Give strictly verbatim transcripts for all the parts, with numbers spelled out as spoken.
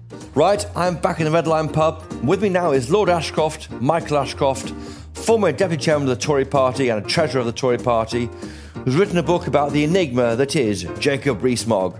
Right, I'm back in the Red Lion pub. With me now is Lord Ashcroft, Michael Ashcroft, former Deputy Chairman of the Tory Party and a Treasurer of the Tory Party, who's written a book about the enigma that is Jacob Rees-Mogg.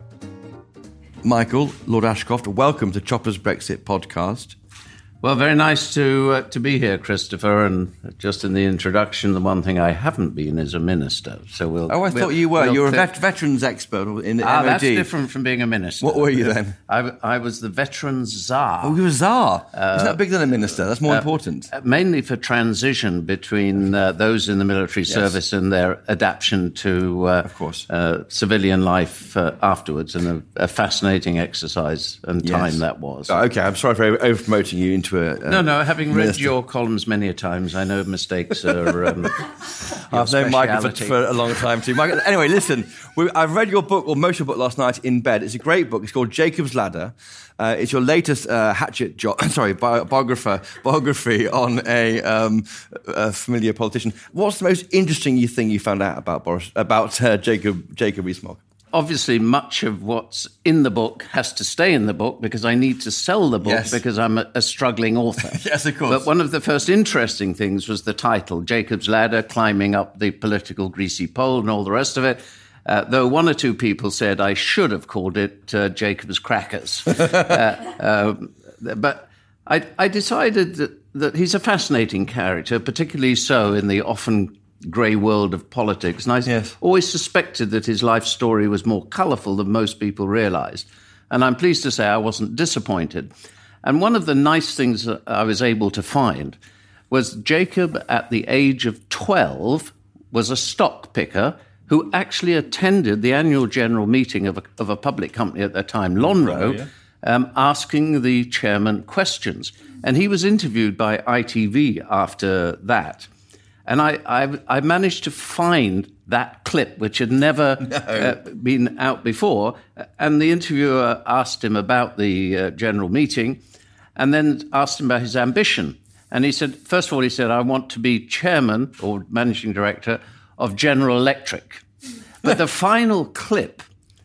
Michael, Lord Ashcroft, welcome to Chopper's Brexit podcast. Well, very nice to uh, to be here, Christopher. And just in the introduction, the one thing I haven't been is a minister. So we'll. Oh, I we'll, thought you were. We'll You're clear- a vet- veterans expert in the Ah, M O D. that's different from being a minister. What were you then? I, I was the Veterans Tsar. Oh, you were a czar. Uh, Isn't that bigger than a minister? That's more uh, important. uh, Mainly for transition between uh, those in the military Yes. service and their adaptation to uh, Of course. uh, civilian life uh, afterwards, and a, a fascinating exercise and Yes. time that was. Oh, okay, I'm sorry for over promoting you into a. a No, no. Having read minister. your columns many a times, I know mistakes are. Um, your I've known Michael for, speciality. for a long time too. Michael, anyway, listen, we, I've read your book, or most of your book, last night in bed. It's a great book. It's called Jacob's Ladder. Uh, it's your latest uh, hatchet job. Sorry, bi- biographer biography on a, um, a familiar politician. What's the most interesting thing you found out about Boris about uh, Jacob Jacob Rees-Mogg? Obviously, much of what's in the book has to stay in the book because I need to sell the book Yes. because I'm a, a struggling author. Yes, of course. But one of the first interesting things was the title, Jacob's Ladder, climbing up the political greasy pole and all the rest of it. Uh, though one or two people said I should have called it uh, Jacob's Crackers. uh, um, but I, I decided that, that he's a fascinating character, particularly so in the often grey world of politics. And I Yes. always suspected that his life story was more colourful than most people realised. And I'm pleased to say I wasn't disappointed. And one of the nice things that I was able to find was Jacob, at the age of twelve, was a stock picker who actually attended the annual general meeting of a, of a public company at that time, Lonrho, yeah. um, asking the chairman questions. And he was interviewed by I T V after that. And I, I, I managed to find that clip, which had never No. uh, been out before. And the interviewer asked him about the uh, general meeting and then asked him about his ambition. And he said, first of all, he said, I want to be chairman or managing director of General Electric. But the final clip,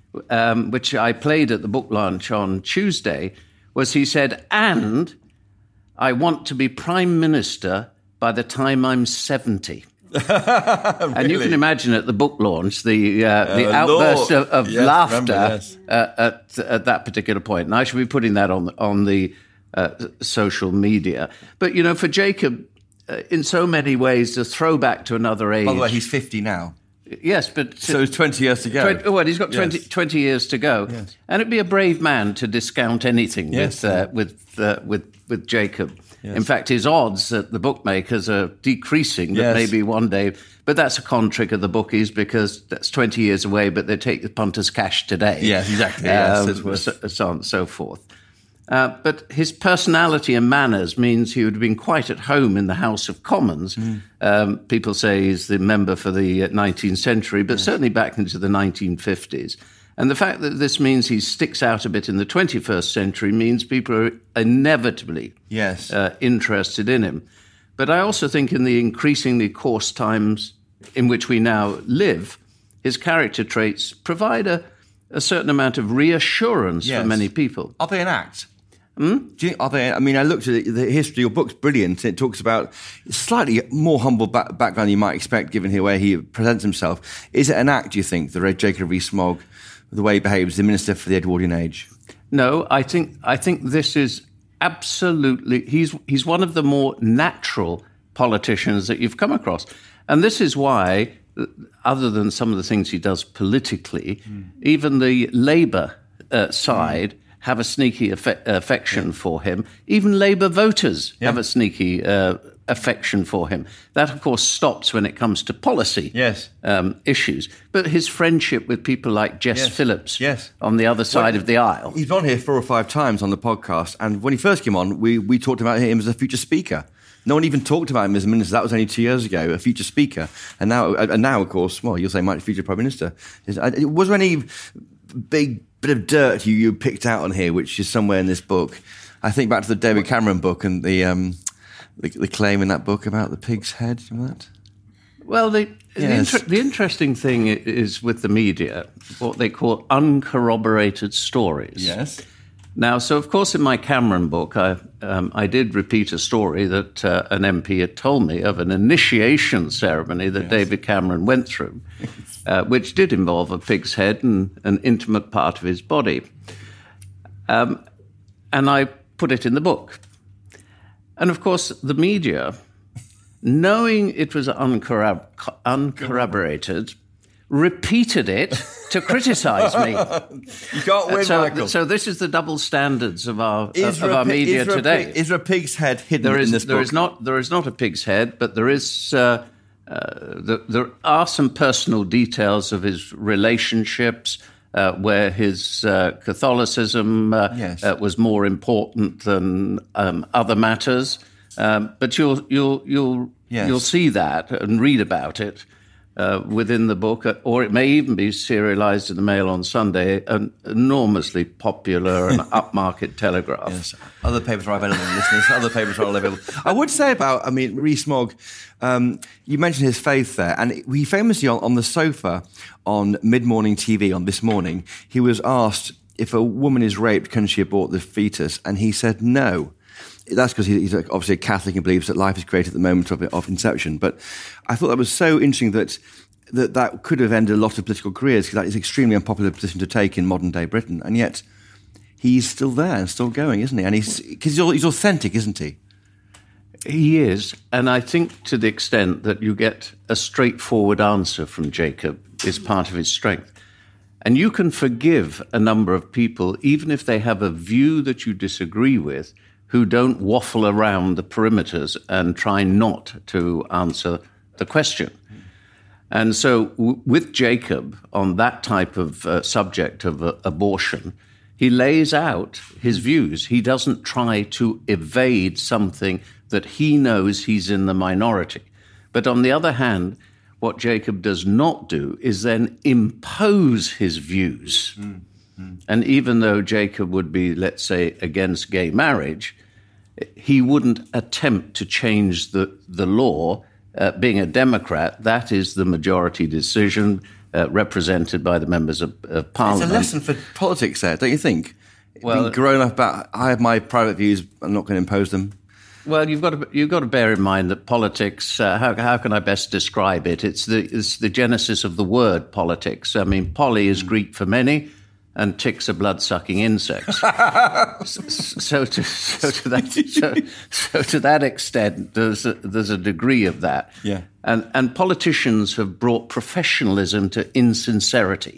um, which I played at the book launch on Tuesday, was he said, and I want to be prime minister by the time I'm seventy. Really? And you can imagine at the book launch the uh, the Uh, outburst Lord. of, of Yes, laughter remember, yes. uh, at at that particular point. And I should be putting that on on the uh, social media. But you know, for Jacob, uh, in so many ways, a throwback to another age. By the way, he's fifty now, yes, but so it's twenty years to go. twenty, well, he's got twenty, Yes. twenty years to go, Yes. and it'd be a brave man to discount anything Yes. with uh, with uh, with with Jacob. Yes. In fact, his odds at the bookmakers are decreasing. That Yes. maybe one day, but that's a con trick of the bookies because that's twenty years away. But they take the punters' cash today. Yes, exactly. Yes, Um, it's worth- so, so on and so forth. Uh, but his personality and manners means he would have been quite at home in the House of Commons. Mm. Um, people say he's the member for the nineteenth century, but certainly back into the nineteen fifties. And the fact that this means he sticks out a bit in the twenty-first century means people are inevitably Yes. uh, interested in him. But I also think in the increasingly coarse times in which we now live, his character traits provide a, a certain amount of reassurance Yes. for many people. Are they an act? Hmm? Do you, are they? I mean, I looked at it, the history. Your book's brilliant. It talks about slightly more humble back, background you might expect, given here where he presents himself. Is it an act? Do you think the Red Jacob Rees-Mogg, the way he behaves, the minister for the Edwardian age? No, I think I think this is absolutely. He's he's one of the more natural politicians that you've come across, and this is why, other than some of the things he does politically, mm. even the Labour uh, side. Mm. have a sneaky affe- affection for him. Even Labour voters Yeah. have a sneaky uh, affection for him. That, of course, stops when it comes to policy Yes. um, issues. But his friendship with people like Jess Yes. Phillips Yes. on the other side Well, of the aisle. He's been on here four or five times on the podcast, and when he first came on, we, we talked about him as a future speaker. No one even talked about him as a minister. That was only two years ago, a future speaker. And now, and now of course, well, you'll say might future prime minister. Is- Was there any big bit of dirt you, you picked out on here, which is somewhere in this book? I think back to the David Cameron book and the um, the, the claim in that book about the pig's head. Do you remember that? Well, the, the, Yes. inter- the interesting thing i- is with the media, what they call uncorroborated stories. Yes. Now, so of course, in my Cameron book, I, um, I did repeat a story that uh, an M P had told me of an initiation ceremony that yes. David Cameron went through, uh, which did involve a pig's head and an intimate part of his body. Um, and I put it in the book. And of course, the media, knowing it was uncorrab- uncorroborated, repeated it to criticize me. You can't win, so, Michael. So this is the double standards of our, is of our pi- media is today. Pig, is there a pig's head hidden there is, in this there book? Is not, there is not a pig's head, but there is... Uh, uh, the, there are some personal details of his relationships uh, where his uh, Catholicism uh, yes. uh, was more important than um, other matters. Um, but you'll, you'll, you'll, yes. you'll see that and read about it. Uh, within the book, or it may even be serialized in the Mail on Sunday, an enormously popular and upmarket Telegraph. Yes, other papers are available, listeners. Other papers are available. I would say about, I mean, Rees-Mogg, um, you mentioned his faith there, and he famously on, on the sofa on mid-morning T V on This Morning, he was asked if a woman is raped, can she abort the fetus? And he said no. That's because he's obviously a Catholic and believes that life is created at the moment of, of inception. But I thought that was so interesting that that, that could have ended a lot of political careers, because that is an extremely unpopular position to take in modern-day Britain. And yet he's still there and still going, isn't he? And he's, cause he's, he's authentic, isn't he? He is. And I think to the extent that you get a straightforward answer from Jacob is part of his strength. And you can forgive a number of people, even if they have a view that you disagree with, who don't waffle around the perimeters and try not to answer the question. And so w- with Jacob, on that type of uh, subject of uh, abortion, he lays out his views. He doesn't try to evade something that he knows he's in the minority. But on the other hand, what Jacob does not do is then impose his views. Mm. Mm. And even though Jacob would be, let's say, against gay marriage, he wouldn't attempt to change the, the law. Uh, being a Democrat, that is the majority decision uh, represented by the members of, of Parliament. It's a lesson for politics there, don't you think? Well, being grown up about, I have my private views, I'm not going to impose them. Well, you've got to you've got to bear in mind that politics. Uh, how how can I best describe it? It's the it's the genesis of the word politics. I mean, poly is Greek for many, and ticks are blood-sucking insects. so, so, to, so, to that, so, so to that extent, there's a, there's a degree of that. Yeah. And and politicians have brought professionalism to insincerity,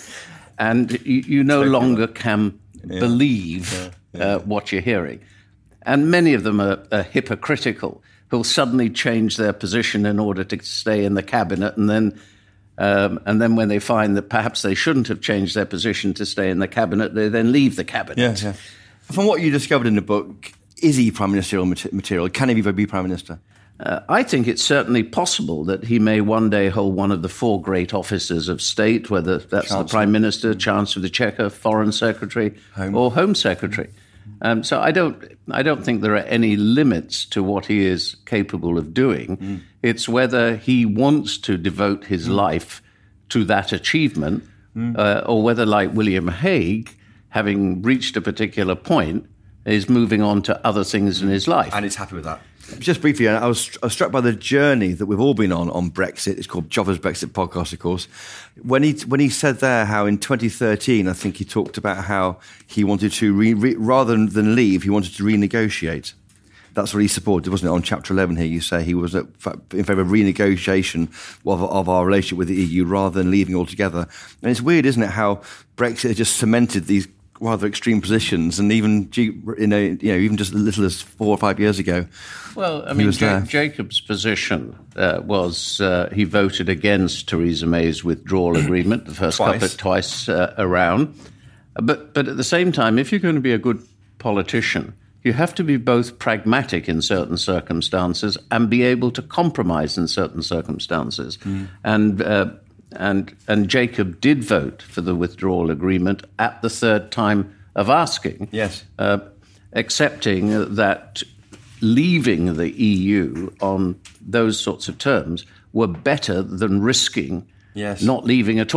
and you, you no longer can yeah. believe yeah. Yeah. Uh, what you're hearing. And many of them are, are hypocritical, who'll suddenly change their position in order to stay in the cabinet, and then um, and then when they find that perhaps they shouldn't have changed their position to stay in the cabinet, they then leave the cabinet. Yeah, yeah. From what you discovered in the book, is he prime ministerial material? Can he ever be prime minister? Uh, I think it's certainly possible that he may one day hold one of the four great offices of state, whether that's Chancellor. the Prime Minister, Chancellor of the Exchequer, Foreign Secretary, Home. or Home Secretary. Um, so I don't, I don't think there are any limits to what he is capable of doing. Mm. It's whether he wants to devote his mm. life to that achievement, mm. uh, or whether, like William Hague, having reached a particular point, is moving on to other things in his life. And he's happy with that. Just briefly, I was, I was struck by the journey that we've all been on on Brexit. It's called Joffa's Brexit podcast, of course. When he when he said there how in twenty thirteen, I think he talked about how he wanted to, re, re, rather than leave, he wanted to renegotiate. That's what he supported, wasn't it? On chapter eleven here, you say he was in favour of renegotiation of, of our relationship with the E U rather than leaving altogether. And it's weird, isn't it, how Brexit has just cemented these rather extreme positions, and even you know, you know, even just as little as four or five years ago. Well, I mean, J- Jacob's position uh, was uh, he voted against Theresa May's withdrawal agreement the first twice. couple of twice uh, around. But but at the same time, if you're going to be a good politician, you have to be both pragmatic in certain circumstances and be able to compromise in certain circumstances. Mm. And uh, And and Jacob did vote for the withdrawal agreement at the third time of asking. Yes. Uh, accepting that leaving the E U on those sorts of terms were better than risking yes. not leaving at all.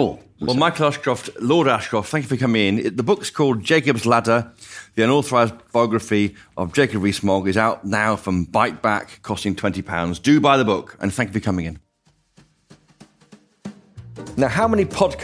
Well, Michael Ashcroft, Lord Ashcroft, thank you for coming in. The book's called Jacob's Ladder, the unauthorised biography of Jacob Rees-Mogg, is out now from Bite Back, costing twenty pounds. Do buy the book, and thank you for coming in. Now, how many podcasts